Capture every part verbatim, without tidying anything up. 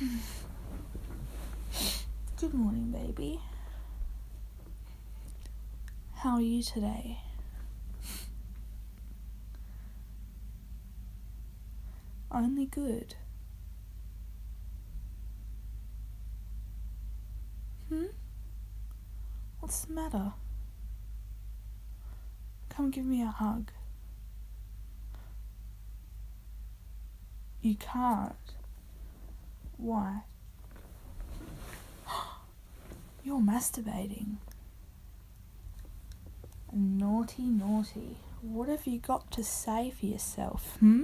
Good morning, baby. How are you today? Only good. Hmm? What's the matter? Come give me a hug. You can't. Why? You're masturbating. Naughty, naughty. What have you got to say for yourself, hmm?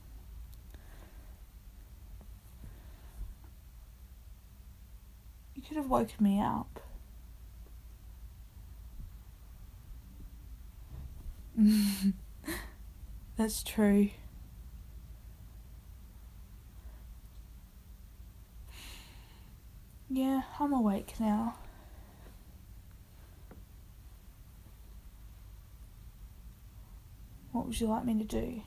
You could have woken me up. That's true. Yeah, I'm awake now. What would you like me to do?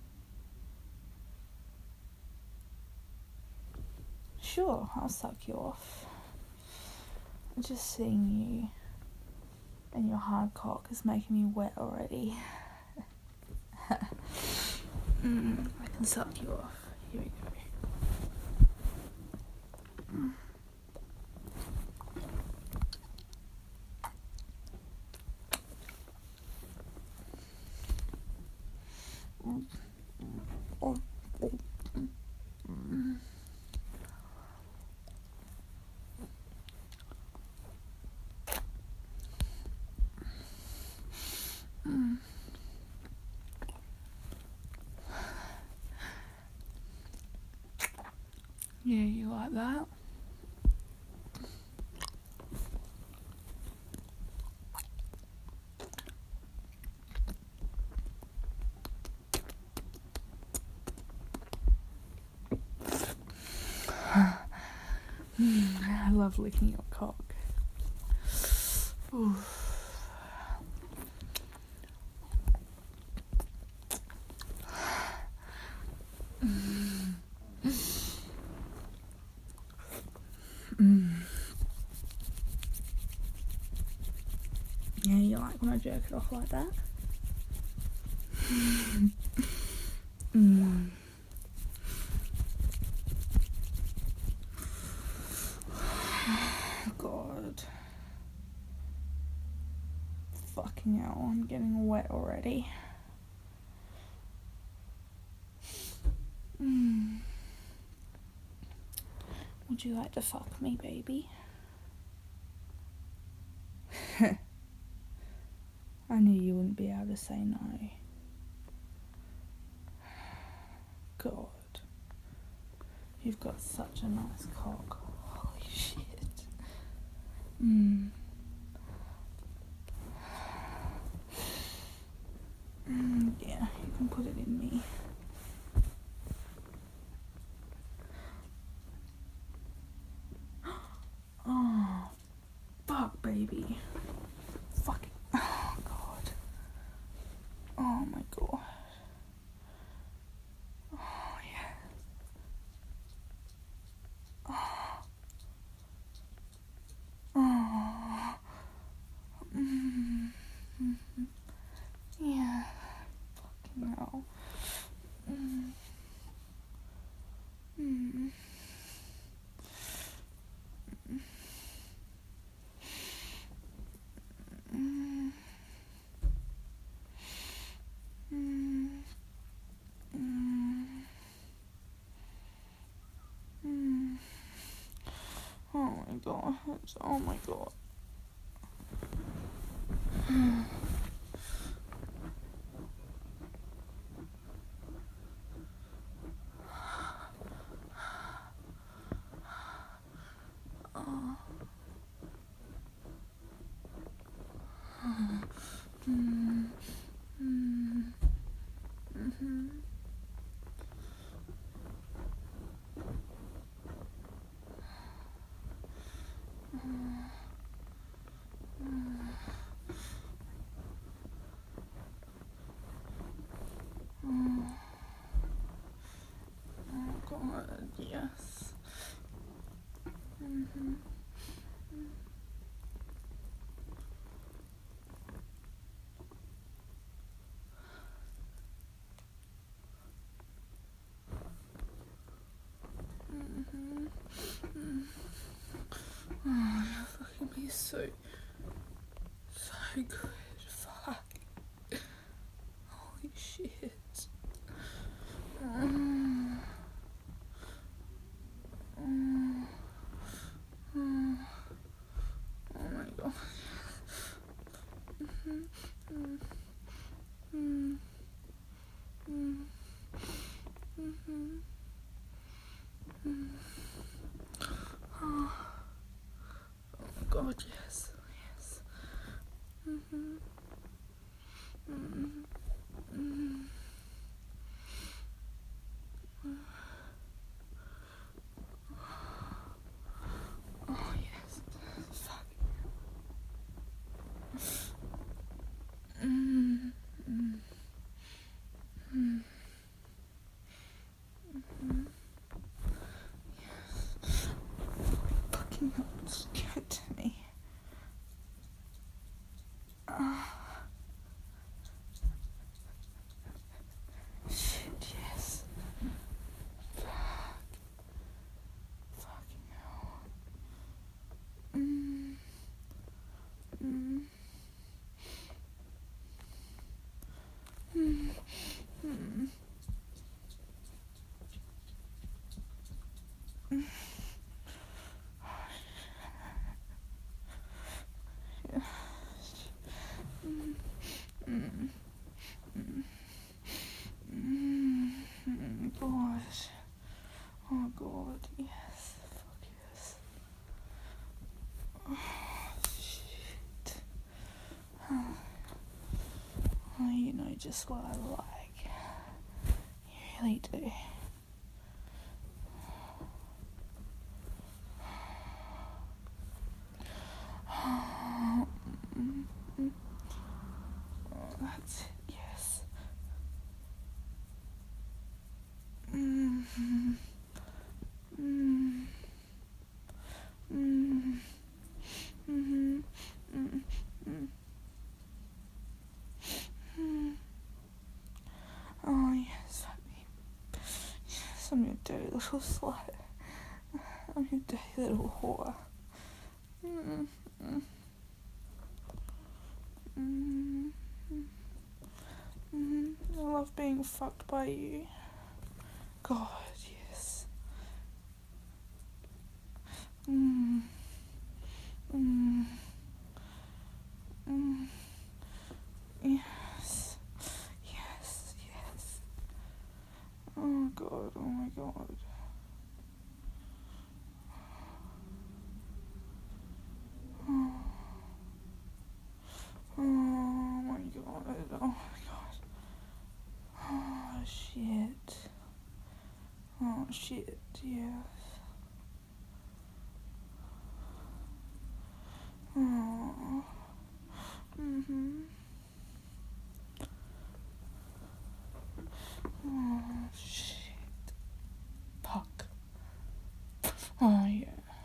Sure, I'll suck you off. Just seeing you and your hard cock is making me wet already. mm, I can suck you off. Here we go. Mm. Oh, oh. Mm. Mm. Yeah, you like that? I love licking your cock. Oof. Mm. Yeah, you like when I jerk it off like that? mm. God. Fucking hell, I'm getting wet already. Mm. Would you like to fuck me, baby? I knew you wouldn't be able to say no. God. You've got such a nice cock. Holy shit. Mm. Mm, yeah, you can put it in me. Oh, fuck, baby. Fucking. Oh, God. Oh, my God. Oh, yeah. Oh. Oh. Mm. Mm-hmm. Yeah. Fucking hell. Mm. Mm. Mm. Mm. Mm. Mm. Oh my God. Oh my God. Oh. Mm. Mm. Mm-hmm. He's so, so good. Fuck. Holy shit. Mm. Mm. Mm. Oh my god. Mm-hmm. Mm. Mm. Mm. Mm-hmm. Mm. Oh. Oh my god, yes. Yes. Mm-hmm. Mm-hmm. Mm-hmm. Oh yes. Fuck. Mm. Mm. Mm. Mm. Fucking hell, just give it to me. Uh, shit, yes. Fuck. Fucking hell. Mm. Mm. Mm. Mm. Mm. Yeah. Mm. Mm. Mm. Mm. Mm. Gosh. Oh god, yes. Fuck yes. Oh, shit. Oh, you know just what I like. You really do. Oh, mm, mm. Oh, that's it, yes. Mm, mm, mm, mm, mm, mm, mm, mm. Oh yes, yes, I'm your dirty little slut. I'm your dirty little whore. Mm, mm, mm, mm, mm. I love being fucked by you. God, yes. Mm, mm, mm. Yes, yes, yes. Oh god, oh my god. Oh, oh my god, oh my god. Oh shit. Oh shit, yes. Oh. Mm-hmm. Oh shit. Fuck. Oh yeah.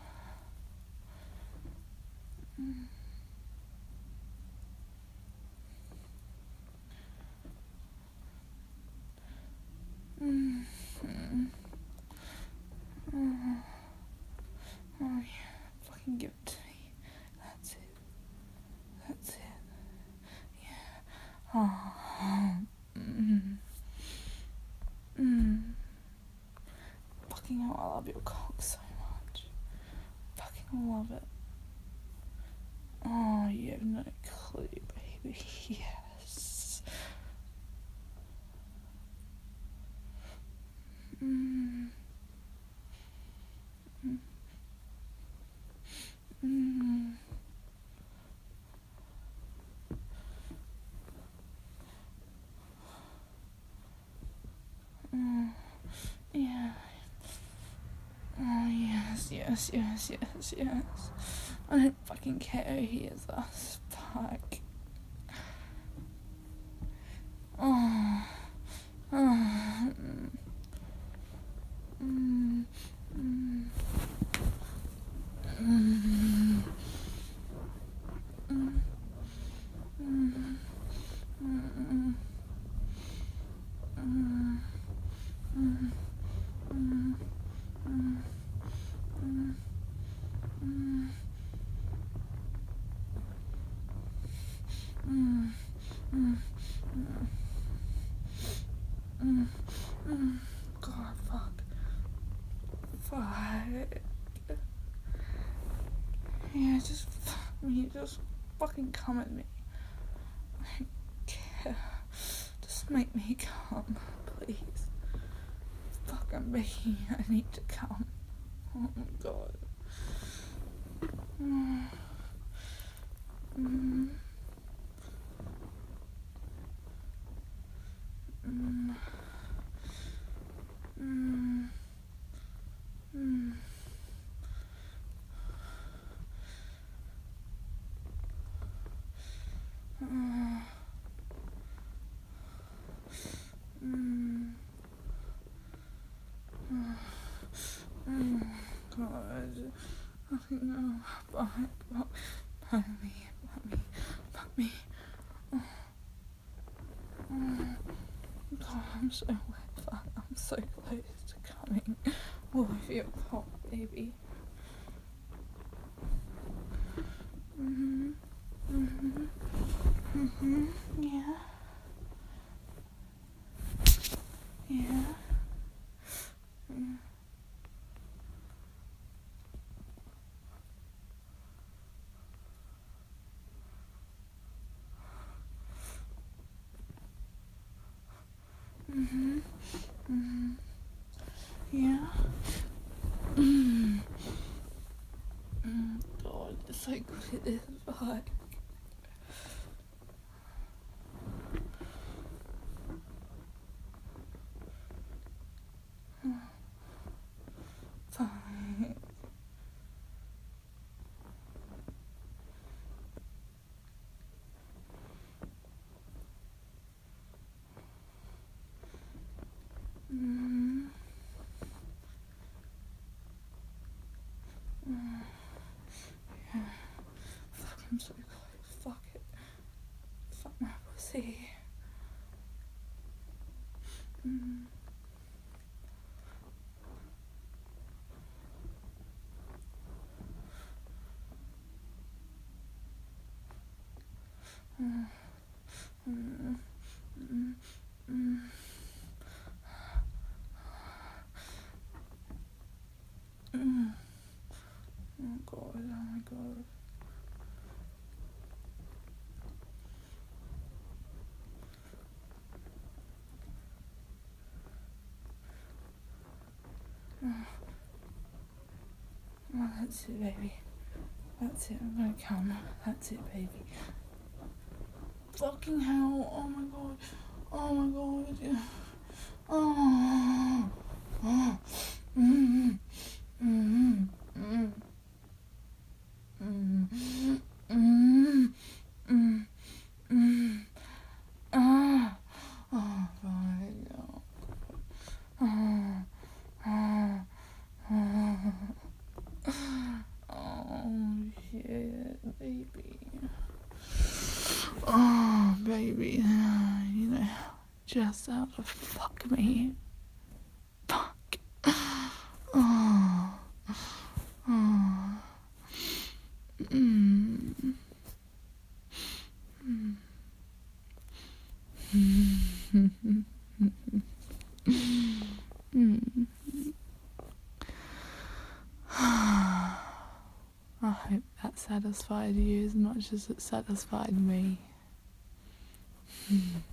Mm. Mm. Mm. Oh. Oh yeah. Fucking give it to me. That's it. That's it. Yeah. Oh. Mm. Mm. Fucking hell, I love your cock so much. Fucking love it. Oh, you have no clue, baby. Yes. Mm. Mm. Mm. Mm. Yeah. Oh, yes, yes, yes, yes, yes. I don't fucking care who hears us. Fuck. Oh. Oh. Mm. Mm. Mm. Mm. Mm. Mm. Mm. Mm. Mm. Mm. Mm. Mm. Mm. Mm. Mm. God, fuck. Fuck. Yeah, just fuck me. Just fucking come at me. I care. Just make me come, please. Fuck, I'm begging you. I need to come. Oh my god. Mm. Mm. Mm. Mm. Mm. Uh. Mm. Uh. Mm. God. Fucking no. Fuck. Fuck. Fuck me. Fuck me. Fuck me. Oh. Oh. God, I'm so wet. Fuck. I'm so close to coming off your cock, baby. Mhm. Mhm. Mhm. Yeah. Yeah. Mm. Mhm. Mhm. Yeah. Mm. Mm. God, it's so good at this. Fuck. Fuck. Mm. Mm. Yeah. Fuck, I'm so close. Fuck it. Fuck my pussy. Mm. Mm. Mm. Mm. Mm. Mm. Oh god, oh my god. Oh, oh, that's it, baby. That's it, I'm gonna come. That's it, baby. Fucking hell, oh my god. Oh my god. Yeah. Oh. Oh. Mm. Mm. Mm. Mm. Mm. Mm. Mm. Ah. Oh, fine. Oh. Oh. Oh. Oh, shit, baby. Oh, baby. You know, just how to fuck me. Fuck. Oh. Oh. Mm. Mm. Mm. I hope that satisfied you as much as it satisfied me.